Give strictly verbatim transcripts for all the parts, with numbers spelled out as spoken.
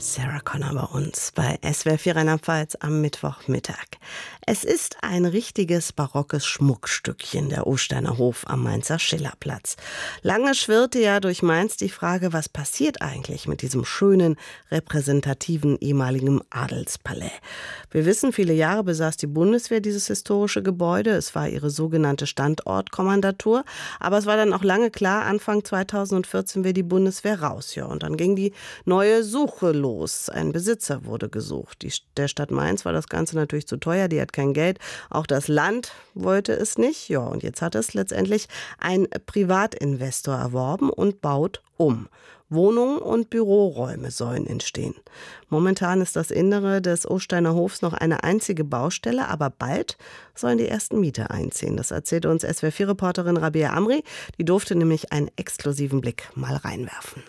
Sarah Connor bei uns bei S W R vier Rheinland-Pfalz am Mittwochmittag. Es ist ein richtiges barockes Schmuckstückchen, der Osteiner Hof am Mainzer Schillerplatz. Lange schwirrte ja durch Mainz die Frage, was passiert eigentlich mit diesem schönen, repräsentativen ehemaligen Adelspalais. Wir wissen, viele Jahre besaß die Bundeswehr dieses historische Gebäude. Es war ihre sogenannte Standortkommandatur. Aber es war dann auch lange klar, Anfang zweitausendvierzehn will die Bundeswehr raus. Ja, und dann ging die neue Suche los. Ein Besitzer wurde gesucht. Die, der Stadt Mainz war das Ganze natürlich zu teuer, die hat kein Geld. Auch das Land wollte es nicht. Ja, und jetzt hat es letztendlich ein Privatinvestor erworben und baut um. Wohnungen und Büroräume sollen entstehen. Momentan ist das Innere des Osteiner Hofs noch eine einzige Baustelle, aber bald sollen die ersten Mieter einziehen. Das erzählte uns S W R vier Reporterin Rabea Amri. Die durfte nämlich einen exklusiven Blick mal reinwerfen.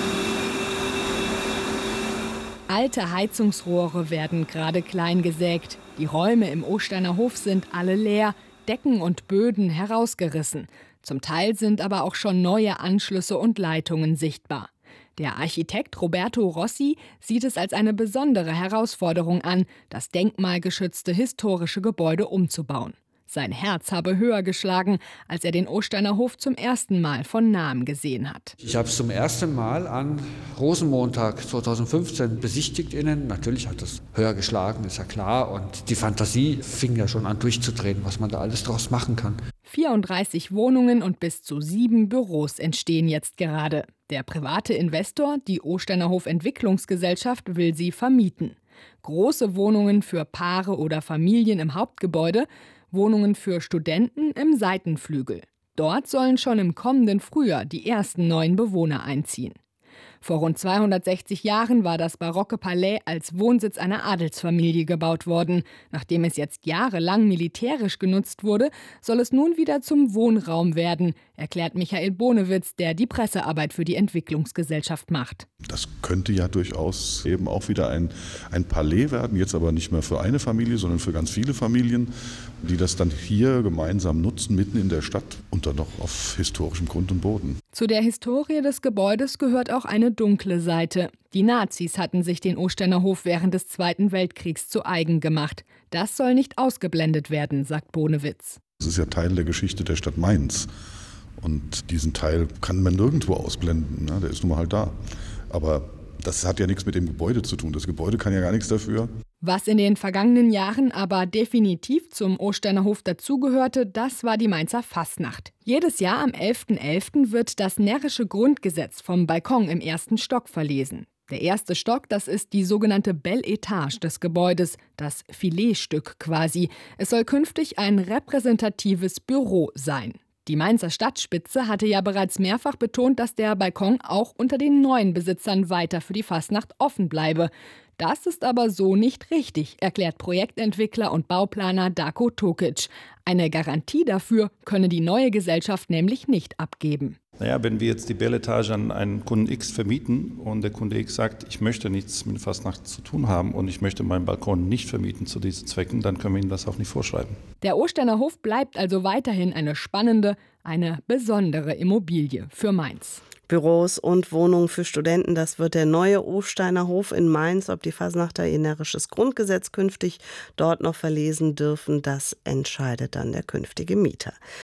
Alte Heizungsrohre werden gerade klein gesägt. Die Räume im Osteiner Hof sind alle leer, Decken und Böden herausgerissen. Zum Teil sind aber auch schon neue Anschlüsse und Leitungen sichtbar. Der Architekt Roberto Rossi sieht es als eine besondere Herausforderung an, das denkmalgeschützte historische Gebäude umzubauen. Sein Herz habe höher geschlagen, als er den Osteiner Hof zum ersten Mal von Nahem gesehen hat. Ich habe es zum ersten Mal an Rosenmontag zweitausendfünfzehn besichtigt innen. Natürlich hat es höher geschlagen, ist ja klar. Und die Fantasie fing ja schon an durchzudrehen, was man da alles draus machen kann. vierunddreißig Wohnungen und bis zu sieben Büros entstehen jetzt gerade. Der private Investor, die Osteiner Hof Entwicklungsgesellschaft, will sie vermieten. Große Wohnungen für Paare oder Familien im Hauptgebäude, Wohnungen für Studenten im Seitenflügel. Dort sollen schon im kommenden Frühjahr die ersten neuen Bewohner einziehen. Vor rund zweihundertsechzig Jahren war das barocke Palais als Wohnsitz einer Adelsfamilie gebaut worden. Nachdem es jetzt jahrelang militärisch genutzt wurde, soll es nun wieder zum Wohnraum werden, erklärt Michael Bonewitz, der die Pressearbeit für die Entwicklungsgesellschaft macht. Das könnte ja durchaus eben auch wieder ein, ein Palais werden, jetzt aber nicht mehr für eine Familie, sondern für ganz viele Familien, die das dann hier gemeinsam nutzen, mitten in der Stadt und dann noch auf historischem Grund und Boden. Zu der Historie des Gebäudes gehört auch eine dunkle Seite. Die Nazis hatten sich den Osteiner Hof während des Zweiten Weltkriegs zu eigen gemacht. Das soll nicht ausgeblendet werden, sagt Bonewitz. Das ist ja Teil der Geschichte der Stadt Mainz. Und diesen Teil kann man nirgendwo ausblenden. Ne? Der ist nun mal halt da. Aber das hat ja nichts mit dem Gebäude zu tun. Das Gebäude kann ja gar nichts dafür. Was in den vergangenen Jahren aber definitiv zum Osteiner Hof dazugehörte, das war die Mainzer Fastnacht. Jedes Jahr am elften elften wird das närrische Grundgesetz vom Balkon im ersten Stock verlesen. Der erste Stock, das ist die sogenannte Belle Etage des Gebäudes, das Filetstück quasi. Es soll künftig ein repräsentatives Büro sein. Die Mainzer Stadtspitze hatte ja bereits mehrfach betont, dass der Balkon auch unter den neuen Besitzern weiter für die Fastnacht offen bleibe. Das ist aber so nicht richtig, erklärt Projektentwickler und Bauplaner Darko Tokic. Eine Garantie dafür könne die neue Gesellschaft nämlich nicht abgeben. Naja, wenn wir jetzt die Belle Etage an einen Kunden X vermieten und der Kunde X sagt, ich möchte nichts mit Fastnacht zu tun haben und ich möchte meinen Balkon nicht vermieten zu diesen Zwecken, dann können wir ihm das auch nicht vorschreiben. Der Osteiner Hof bleibt also weiterhin eine spannende, eine besondere Immobilie für Mainz. Büros und Wohnungen für Studenten, das wird der neue Osteiner Hof in Mainz. Ob die Fasnachter ihr närrisches Grundgesetz künftig dort noch verlesen dürfen, das entscheidet dann der künftige Mieter.